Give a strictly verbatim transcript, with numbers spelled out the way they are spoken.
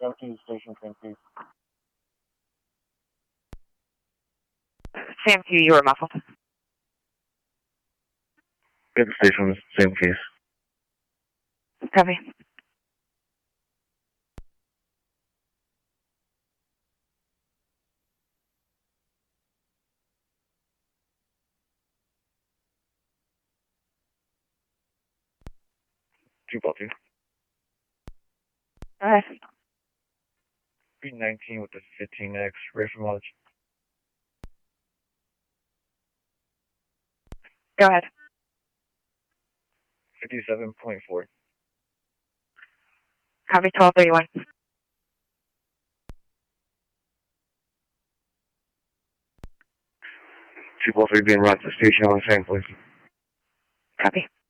Same key, station, same key. Sam Q, you were muffled. Get the station, same case. Copy. Two ball two. Go ahead. B nineteen with the fifteen X, ready for mileage. Go ahead. fifty-seven point four. Copy, twelve thirty-one. Two ball three being brought to the station on the same place. Copy.